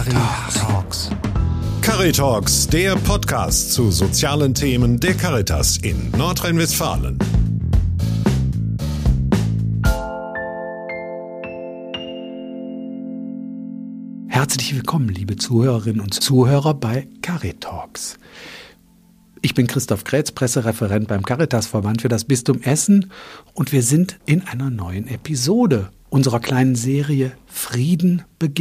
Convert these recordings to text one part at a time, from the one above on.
Caritalks. Caritalks, der Podcast zu sozialen Themen der Caritas in Nordrhein-Westfalen. Herzlich willkommen, liebe Zuhörerinnen und Zuhörer bei Caritalks. Ich bin Christoph Kretz, Pressereferent beim Caritasverband für das Bistum Essen und wir sind in einer neuen Episode unserer kleinen Serie Frieden beginnt. ...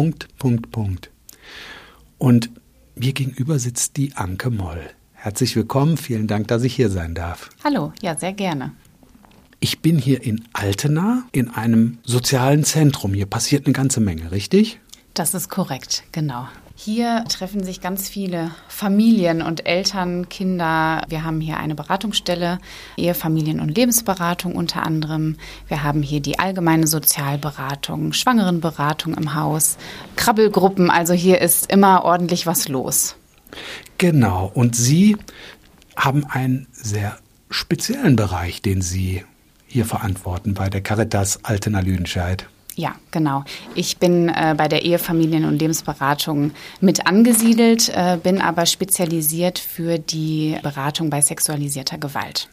Und mir gegenüber sitzt die Anke Moll. Herzlich willkommen, vielen Dank, dass ich hier sein darf. Hallo, ja, sehr gerne. Ich bin hier in Altena in einem sozialen Zentrum. Hier passiert eine ganze Menge, richtig? Das ist korrekt, genau. Hier treffen sich ganz viele Familien und Eltern, Kinder. Wir haben hier eine Beratungsstelle, Ehe, Familien- und Lebensberatung unter anderem. Wir haben hier die allgemeine Sozialberatung, Schwangerenberatung im Haus, Krabbelgruppen. Also hier ist immer ordentlich was los. Genau. Und Sie haben einen sehr speziellen Bereich, den Sie hier verantworten bei der Caritas Altena-Lüdenscheid. Ja, genau. Ich bin bei der Ehe, Familien- und Lebensberatung mit angesiedelt, bin aber spezialisiert für die Beratung bei sexualisierter Gewalt.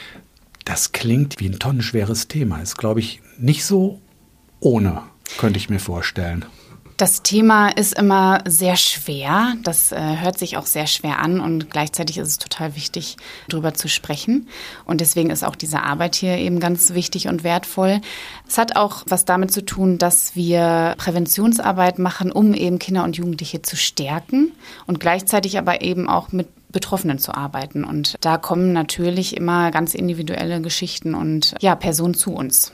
Das klingt wie ein tonnenschweres Thema. Ist, glaube ich, nicht so ohne, könnte ich mir vorstellen. Das Thema ist immer sehr schwer. Das hört sich auch sehr schwer an und gleichzeitig ist es total wichtig, darüber zu sprechen. Und deswegen ist auch diese Arbeit hier eben ganz wichtig und wertvoll. Es hat auch was damit zu tun, dass wir Präventionsarbeit machen, um eben Kinder und Jugendliche zu stärken und gleichzeitig aber eben auch mit Betroffenen zu arbeiten. Und da kommen natürlich immer ganz individuelle Geschichten und Personen zu uns.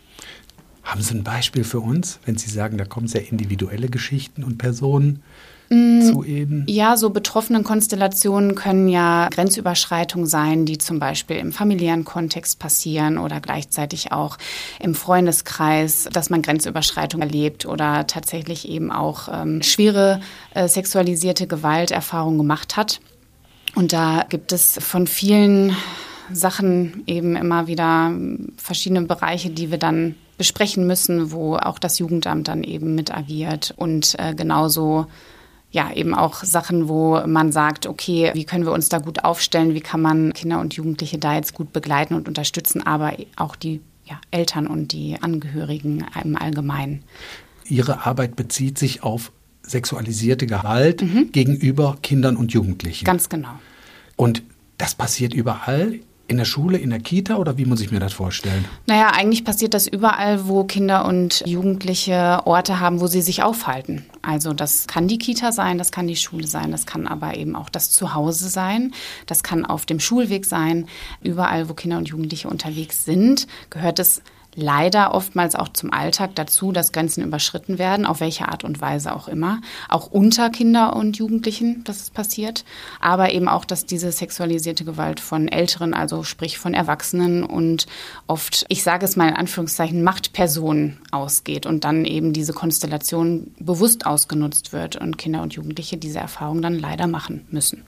Haben Sie ein Beispiel für uns, wenn Sie sagen, da kommen sehr individuelle Geschichten und Personen zu Ihnen? Ja, so betroffenen Konstellationen können ja Grenzüberschreitungen sein, die zum Beispiel im familiären Kontext passieren oder gleichzeitig auch im Freundeskreis, dass man Grenzüberschreitungen erlebt oder tatsächlich eben auch schwere sexualisierte Gewalterfahrungen gemacht hat. Und da gibt es von vielen Sachen eben immer wieder verschiedene Bereiche, die wir dann besprechen müssen, wo auch das Jugendamt dann eben mit agiert und genauso eben auch Sachen, wo man sagt, okay, wie können wir uns da gut aufstellen, wie kann man Kinder und Jugendliche da jetzt gut begleiten und unterstützen, aber auch die Eltern und die Angehörigen im Allgemeinen. Ihre Arbeit bezieht sich auf sexualisierte Gewalt gegenüber Kindern und Jugendlichen. Ganz genau. Und das passiert überall? In der Schule, in der Kita oder wie muss ich mir das vorstellen? Naja, eigentlich passiert das überall, wo Kinder und Jugendliche Orte haben, wo sie sich aufhalten. Also das kann die Kita sein, das kann die Schule sein, das kann aber eben auch das Zuhause sein, das kann auf dem Schulweg sein. Überall, wo Kinder und Jugendliche unterwegs sind, gehört es leider oftmals auch zum Alltag dazu, dass Grenzen überschritten werden, auf welche Art und Weise auch immer. Auch unter Kinder und Jugendlichen, dass es passiert. Aber eben auch, dass diese sexualisierte Gewalt von Älteren, also sprich von Erwachsenen und oft, ich sage es mal in Anführungszeichen, Machtpersonen ausgeht und dann eben diese Konstellation bewusst ausgenutzt wird und Kinder und Jugendliche diese Erfahrung dann leider machen müssen.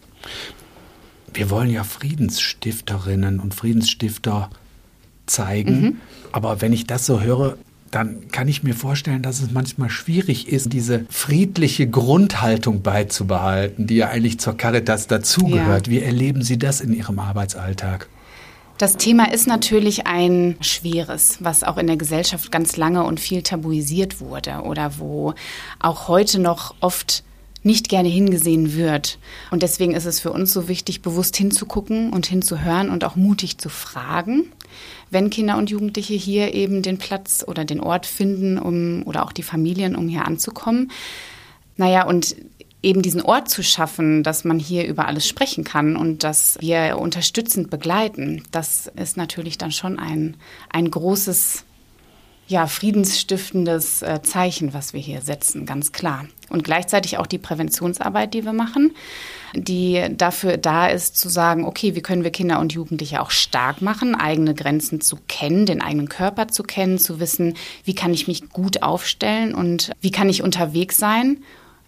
Wir wollen ja Friedensstifterinnen und Friedensstifter zeigen. Aber wenn ich das so höre, dann kann ich mir vorstellen, dass es manchmal schwierig ist, diese friedliche Grundhaltung beizubehalten, die ja eigentlich zur Caritas dazugehört. Ja. Wie erleben Sie das in Ihrem Arbeitsalltag? Das Thema ist natürlich ein schweres, was auch in der Gesellschaft ganz lange und viel tabuisiert wurde oder wo auch heute noch oft nicht gerne hingesehen wird. Und deswegen ist es für uns so wichtig, bewusst hinzugucken und hinzuhören und auch mutig zu fragen, wenn Kinder und Jugendliche hier eben den Platz oder den Ort finden, oder auch die Familien, um hier anzukommen. Und eben diesen Ort zu schaffen, dass man hier über alles sprechen kann und dass wir unterstützend begleiten, das ist natürlich dann schon ein großes, friedensstiftendes Zeichen, was wir hier setzen, ganz klar. Und gleichzeitig auch die Präventionsarbeit, die wir machen, die dafür da ist, zu sagen, okay, wie können wir Kinder und Jugendliche auch stark machen, eigene Grenzen zu kennen, den eigenen Körper zu kennen, zu wissen, wie kann ich mich gut aufstellen und wie kann ich unterwegs sein,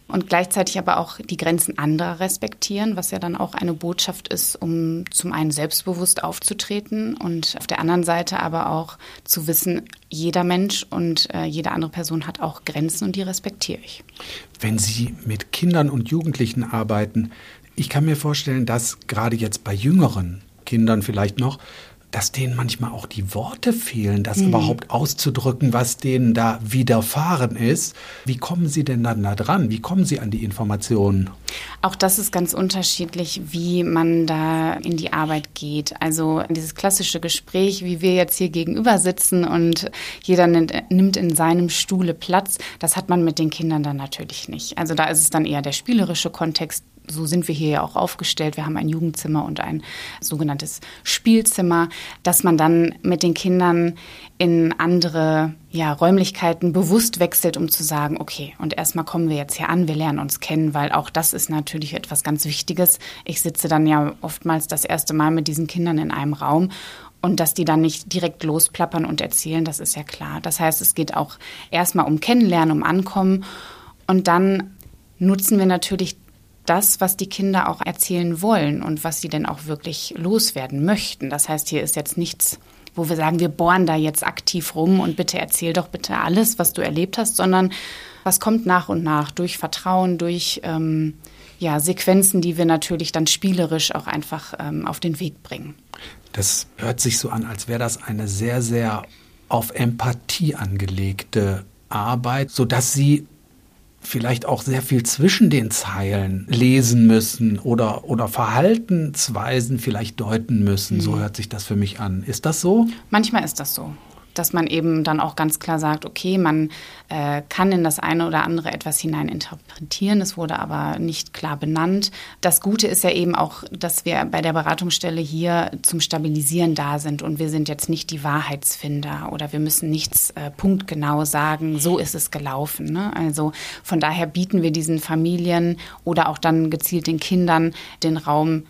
Und gleichzeitig aber auch die Grenzen anderer respektieren, was ja dann auch eine Botschaft ist, um zum einen selbstbewusst aufzutreten und auf der anderen Seite aber auch zu wissen, jeder Mensch und jede andere Person hat auch Grenzen und die respektiere ich. Wenn Sie mit Kindern und Jugendlichen arbeiten, ich kann mir vorstellen, dass gerade jetzt bei jüngeren Kindern vielleicht noch, dass denen manchmal auch die Worte fehlen, das überhaupt auszudrücken, was denen da widerfahren ist. Wie kommen Sie denn dann da dran? Wie kommen Sie an die Informationen? Auch das ist ganz unterschiedlich, wie man da in die Arbeit geht. Also dieses klassische Gespräch, wie wir jetzt hier gegenüber sitzen und jeder nimmt in seinem Stuhle Platz, das hat man mit den Kindern dann natürlich nicht. Also da ist es dann eher der spielerische Kontext. So sind wir hier ja auch aufgestellt. Wir haben ein Jugendzimmer und ein sogenanntes Spielzimmer, dass man dann mit den Kindern in andere Räumlichkeiten bewusst wechselt, um zu sagen, okay, und erstmal kommen wir jetzt hier an, wir lernen uns kennen, weil auch das ist natürlich etwas ganz Wichtiges. Ich sitze dann ja oftmals das erste Mal mit diesen Kindern in einem Raum. Und dass die dann nicht direkt losplappern und erzählen, das ist ja klar. Das heißt, es geht auch erstmal um Kennenlernen, um Ankommen. Und dann nutzen wir natürlich das, was die Kinder auch erzählen wollen und was sie denn auch wirklich loswerden möchten. Das heißt, hier ist jetzt nichts, wo wir sagen, wir bohren da jetzt aktiv rum und bitte erzähl doch bitte alles, was du erlebt hast, sondern was kommt nach und nach durch Vertrauen, durch Sequenzen, die wir natürlich dann spielerisch auch einfach auf den Weg bringen. Das hört sich so an, als wäre das eine sehr, sehr auf Empathie angelegte Arbeit, sodass Sie vielleicht auch sehr viel zwischen den Zeilen lesen müssen oder Verhaltensweisen vielleicht deuten müssen. So hört sich das für mich an. Ist das so? Manchmal ist das so, dass man eben dann auch ganz klar sagt, okay, man kann in das eine oder andere etwas hineininterpretieren. Es wurde aber nicht klar benannt. Das Gute ist ja eben auch, dass wir bei der Beratungsstelle hier zum Stabilisieren da sind und wir sind jetzt nicht die Wahrheitsfinder oder wir müssen nichts punktgenau sagen, so ist es gelaufen. Ne? Also von daher bieten wir diesen Familien oder auch dann gezielt den Kindern den Raum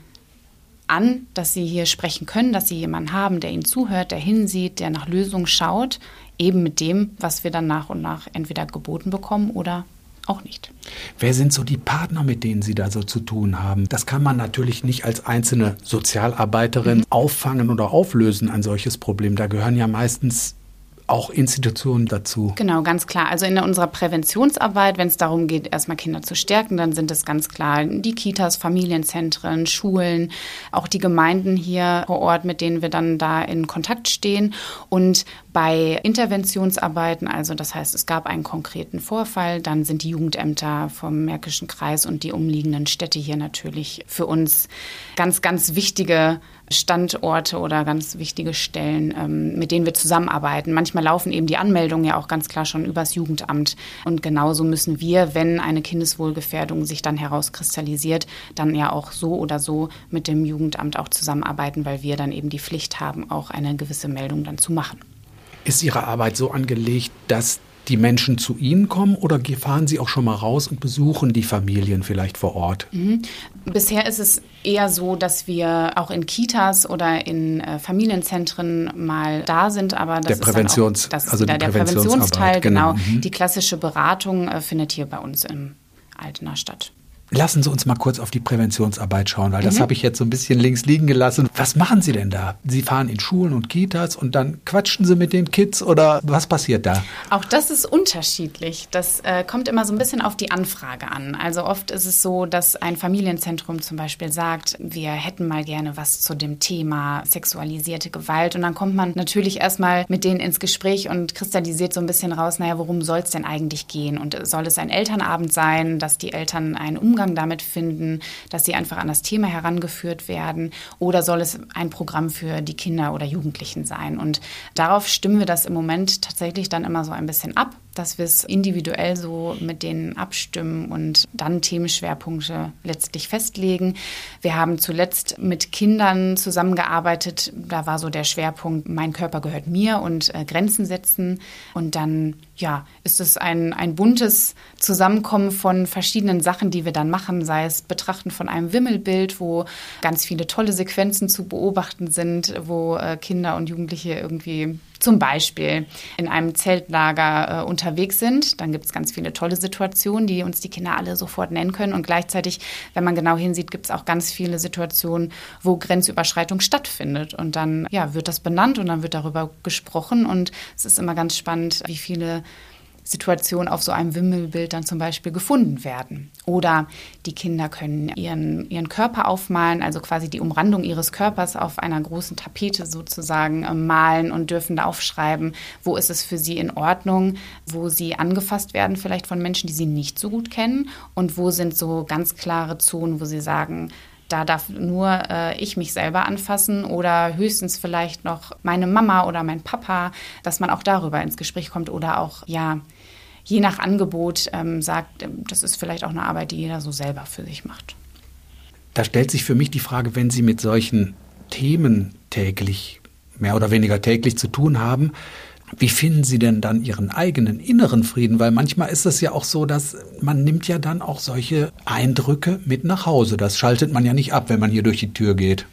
an, dass sie hier sprechen können, dass sie jemanden haben, der ihnen zuhört, der hinsieht, der nach Lösungen schaut, eben mit dem, was wir dann nach und nach entweder geboten bekommen oder auch nicht. Wer sind so die Partner, mit denen Sie da so zu tun haben? Das kann man natürlich nicht als einzelne Sozialarbeiterin auffangen oder auflösen, ein solches Problem. Da gehören ja meistens auch Institutionen dazu. Genau, ganz klar. Also in unserer Präventionsarbeit, wenn es darum geht, erstmal Kinder zu stärken, dann sind es ganz klar die Kitas, Familienzentren, Schulen, auch die Gemeinden hier vor Ort, mit denen wir dann da in Kontakt stehen. Und bei Interventionsarbeiten, also das heißt, es gab einen konkreten Vorfall, dann sind die Jugendämter vom Märkischen Kreis und die umliegenden Städte hier natürlich für uns ganz, ganz wichtige Standorte oder ganz wichtige Stellen, mit denen wir zusammenarbeiten. Manchmal laufen eben die Anmeldungen ja auch ganz klar schon übers Jugendamt. Und genauso müssen wir, wenn eine Kindeswohlgefährdung sich dann herauskristallisiert, dann ja auch so oder so mit dem Jugendamt auch zusammenarbeiten, weil wir dann eben die Pflicht haben, auch eine gewisse Meldung dann zu machen. Ist Ihre Arbeit so angelegt, dass die Menschen zu Ihnen kommen oder fahren Sie auch schon mal raus und besuchen die Familien vielleicht vor Ort? Bisher ist es eher so, dass wir auch in Kitas oder in Familienzentren mal da sind, aber das ist dann auch, das ist wieder der Präventionsteil, genau. Die klassische Beratung findet hier bei uns im Altener statt. Lassen Sie uns mal kurz auf die Präventionsarbeit schauen, weil das habe ich jetzt so ein bisschen links liegen gelassen. Was machen Sie denn da? Sie fahren in Schulen und Kitas und dann quatschen Sie mit den Kids oder was passiert da? Auch das ist unterschiedlich. Das kommt immer so ein bisschen auf die Anfrage an. Also oft ist es so, dass ein Familienzentrum zum Beispiel sagt, wir hätten mal gerne was zu dem Thema sexualisierte Gewalt. Und dann kommt man natürlich erstmal mit denen ins Gespräch und kristallisiert so ein bisschen raus, naja, worum soll es denn eigentlich gehen? Und soll es ein Elternabend sein, dass die Eltern einen Umgang damit finden, dass sie einfach an das Thema herangeführt werden, oder soll es ein Programm für die Kinder oder Jugendlichen sein? Und darauf stimmen wir das im Moment tatsächlich dann immer so ein bisschen ab, dass wir es individuell so mit denen abstimmen und dann Themenschwerpunkte letztlich festlegen. Wir haben zuletzt mit Kindern zusammengearbeitet. Da war so der Schwerpunkt, mein Körper gehört mir und Grenzen setzen. Und dann ist es ein buntes Zusammenkommen von verschiedenen Sachen, die wir dann machen, sei es Betrachten von einem Wimmelbild, wo ganz viele tolle Sequenzen zu beobachten sind, wo Kinder und Jugendliche irgendwie zum Beispiel in einem Zeltlager unterwegs sind. Dann gibt es ganz viele tolle Situationen, die uns die Kinder alle sofort nennen können. Und gleichzeitig, wenn man genau hinsieht, gibt es auch ganz viele Situationen, wo Grenzüberschreitung stattfindet. Und dann wird das benannt und dann wird darüber gesprochen. Und es ist immer ganz spannend, wie viele Situationen auf so einem Wimmelbild dann zum Beispiel gefunden werden. Oder die Kinder können ihren Körper aufmalen, also quasi die Umrandung ihres Körpers auf einer großen Tapete sozusagen malen und dürfen da aufschreiben, wo ist es für sie in Ordnung, wo sie angefasst werden vielleicht von Menschen, die sie nicht so gut kennen und wo sind so ganz klare Zonen, wo sie sagen, da darf nur ich mich selber anfassen oder höchstens vielleicht noch meine Mama oder mein Papa, dass man auch darüber ins Gespräch kommt oder auch, je nach Angebot sagt, das ist vielleicht auch eine Arbeit, die jeder so selber für sich macht. Da stellt sich für mich die Frage, wenn Sie mit solchen Themen täglich, mehr oder weniger täglich zu tun haben, wie finden Sie denn dann Ihren eigenen inneren Frieden? Weil manchmal ist es ja auch so, dass man nimmt ja dann auch solche Eindrücke mit nach Hause. Das schaltet man ja nicht ab, wenn man hier durch die Tür geht.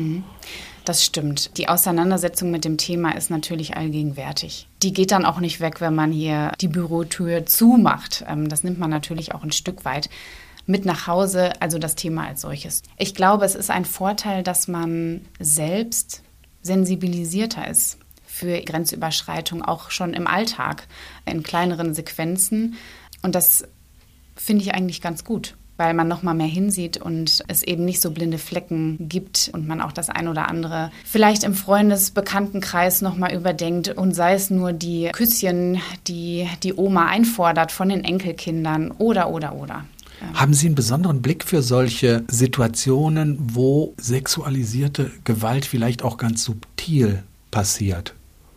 Das stimmt. Die Auseinandersetzung mit dem Thema ist natürlich allgegenwärtig. Die geht dann auch nicht weg, wenn man hier die Bürotür zumacht. Das nimmt man natürlich auch ein Stück weit mit nach Hause, also das Thema als solches. Ich glaube, es ist ein Vorteil, dass man selbst sensibilisierter ist für Grenzüberschreitung, auch schon im Alltag, in kleineren Sequenzen. Und das finde ich eigentlich ganz gut, weil man noch mal mehr hinsieht und es eben nicht so blinde Flecken gibt und man auch das ein oder andere vielleicht im Freundesbekanntenkreis noch mal überdenkt und sei es nur die Küsschen, die die Oma einfordert von den Enkelkindern oder. Haben Sie einen besonderen Blick für solche Situationen, wo sexualisierte Gewalt vielleicht auch ganz subtil passiert?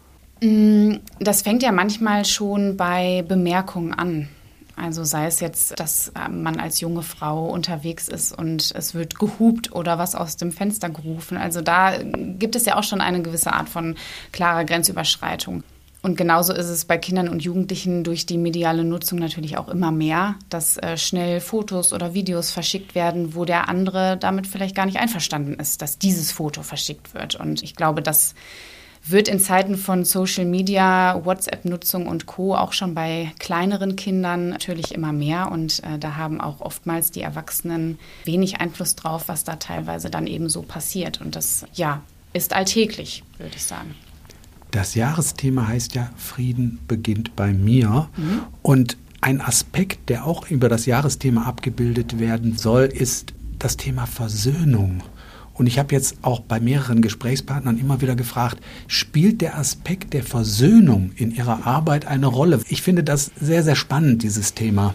Das fängt ja manchmal schon bei Bemerkungen an. Also sei es jetzt, dass man als junge Frau unterwegs ist und es wird gehupt oder was aus dem Fenster gerufen. Also da gibt es ja auch schon eine gewisse Art von klarer Grenzüberschreitung. Und genauso ist es bei Kindern und Jugendlichen durch die mediale Nutzung natürlich auch immer mehr, dass schnell Fotos oder Videos verschickt werden, wo der andere damit vielleicht gar nicht einverstanden ist, dass dieses Foto verschickt wird. Und ich glaube, das wird in Zeiten von Social Media, WhatsApp-Nutzung und Co. auch schon bei kleineren Kindern natürlich immer mehr. Und da haben auch oftmals die Erwachsenen wenig Einfluss drauf, was da teilweise dann eben so passiert. Und das, ist alltäglich, würde ich sagen. Das Jahresthema heißt ja, Frieden beginnt bei mir. Und ein Aspekt, der auch über das Jahresthema abgebildet werden soll, ist das Thema Versöhnung. Und ich habe jetzt auch bei mehreren Gesprächspartnern immer wieder gefragt, spielt der Aspekt der Versöhnung in Ihrer Arbeit eine Rolle? Ich finde das sehr, sehr spannend, dieses Thema.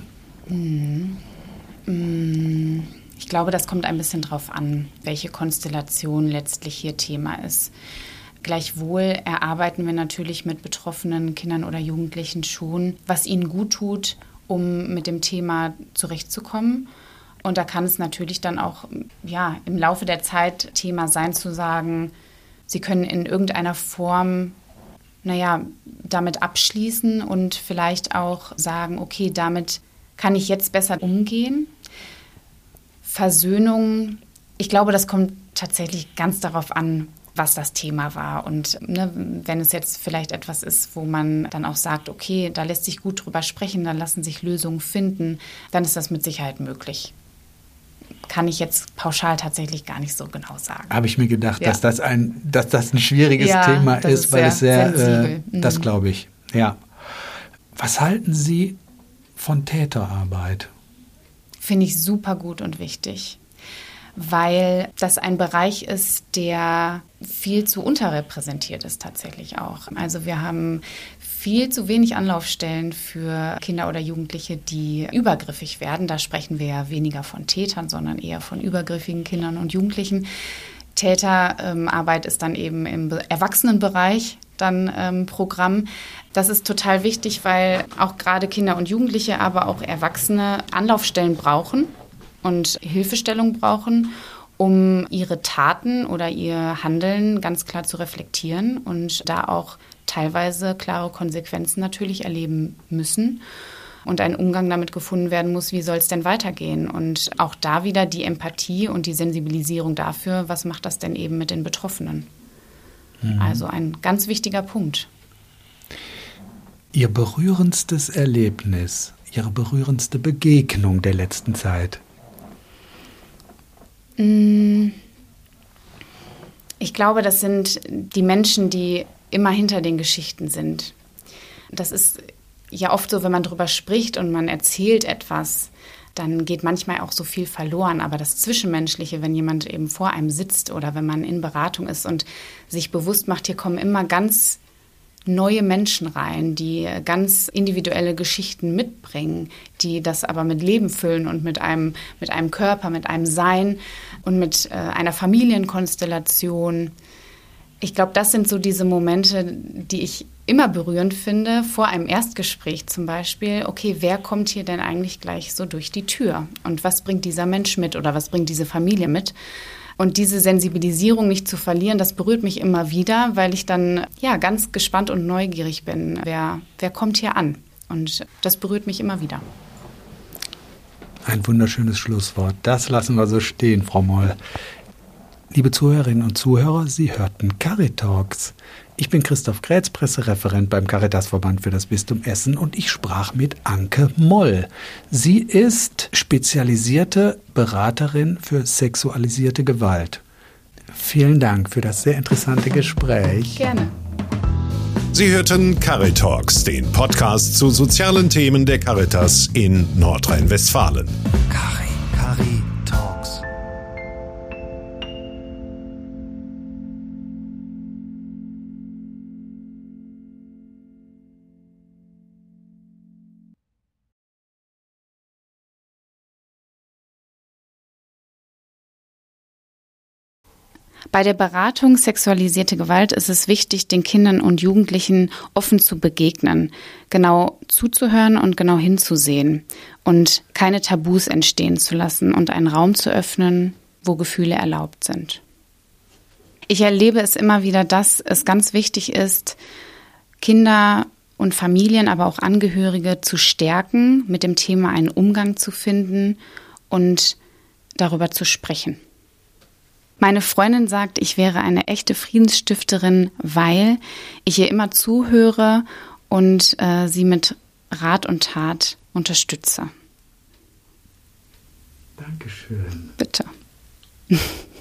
Ich glaube, das kommt ein bisschen drauf an, welche Konstellation letztlich hier Thema ist. Gleichwohl erarbeiten wir natürlich mit betroffenen Kindern oder Jugendlichen schon, was ihnen gut tut, um mit dem Thema zurechtzukommen. Und da kann es natürlich dann auch im Laufe der Zeit Thema sein, zu sagen, sie können in irgendeiner Form damit abschließen und vielleicht auch sagen, okay, damit kann ich jetzt besser umgehen. Versöhnung, ich glaube, das kommt tatsächlich ganz darauf an, was das Thema war. Und wenn es jetzt vielleicht etwas ist, wo man dann auch sagt, okay, da lässt sich gut drüber sprechen, da lassen sich Lösungen finden, dann ist das mit Sicherheit möglich. Kann ich jetzt pauschal tatsächlich gar nicht so genau sagen. Habe ich mir gedacht, dass das ein schwieriges Thema ist, weil es sehr sensibel. Das glaube ich. Ja. Was halten Sie von Täterarbeit? Finde ich super gut und wichtig, weil das ein Bereich ist, der viel zu unterrepräsentiert ist tatsächlich auch. Also wir haben viel zu wenig Anlaufstellen für Kinder oder Jugendliche, die übergriffig werden. Da sprechen wir ja weniger von Tätern, sondern eher von übergriffigen Kindern und Jugendlichen. Täterarbeit ist dann eben im Erwachsenenbereich dann Programm. Das ist total wichtig, weil auch gerade Kinder und Jugendliche, aber auch Erwachsene Anlaufstellen brauchen und Hilfestellung brauchen, um ihre Taten oder ihr Handeln ganz klar zu reflektieren und da auch teilweise klare Konsequenzen natürlich erleben müssen und ein Umgang damit gefunden werden muss, wie soll es denn weitergehen? Und auch da wieder die Empathie und die Sensibilisierung dafür, was macht das denn eben mit den Betroffenen? Also ein ganz wichtiger Punkt. Ihr berührendstes Erlebnis, Ihre berührendste Begegnung der letzten Zeit? Ich glaube, das sind die Menschen, die immer hinter den Geschichten sind. Das ist ja oft so, wenn man drüber spricht und man erzählt etwas, dann geht manchmal auch so viel verloren. Aber das Zwischenmenschliche, wenn jemand eben vor einem sitzt oder wenn man in Beratung ist und sich bewusst macht, hier kommen immer ganz neue Menschen rein, die ganz individuelle Geschichten mitbringen, die das aber mit Leben füllen und mit einem Körper, mit einem Sein und mit einer Familienkonstellation. Ich glaube, das sind so diese Momente, die ich immer berührend finde, vor einem Erstgespräch zum Beispiel. Okay, wer kommt hier denn eigentlich gleich so durch die Tür? Und was bringt dieser Mensch mit oder was bringt diese Familie mit? Und diese Sensibilisierung nicht zu verlieren, das berührt mich immer wieder, weil ich dann ganz gespannt und neugierig bin. Wer kommt hier an? Und das berührt mich immer wieder. Ein wunderschönes Schlusswort. Das lassen wir so stehen, Frau Moll. Liebe Zuhörerinnen und Zuhörer, Sie hörten Caritalks. Ich bin Christoph Grätz, Pressereferent beim Caritasverband für das Bistum Essen und ich sprach mit Anke Moll. Sie ist spezialisierte Beraterin für sexualisierte Gewalt. Vielen Dank für das sehr interessante Gespräch. Gerne. Sie hörten Caritalks, den Podcast zu sozialen Themen der Caritas in Nordrhein-Westfalen. Caritalks. Bei der Beratung sexualisierte Gewalt ist es wichtig, den Kindern und Jugendlichen offen zu begegnen, genau zuzuhören und genau hinzusehen und keine Tabus entstehen zu lassen und einen Raum zu öffnen, wo Gefühle erlaubt sind. Ich erlebe es immer wieder, dass es ganz wichtig ist, Kinder und Familien, aber auch Angehörige zu stärken, mit dem Thema einen Umgang zu finden und darüber zu sprechen. Meine Freundin sagt, ich wäre eine echte Friedensstifterin, weil ich ihr immer zuhöre und sie mit Rat und Tat unterstütze. Dankeschön. Bitte.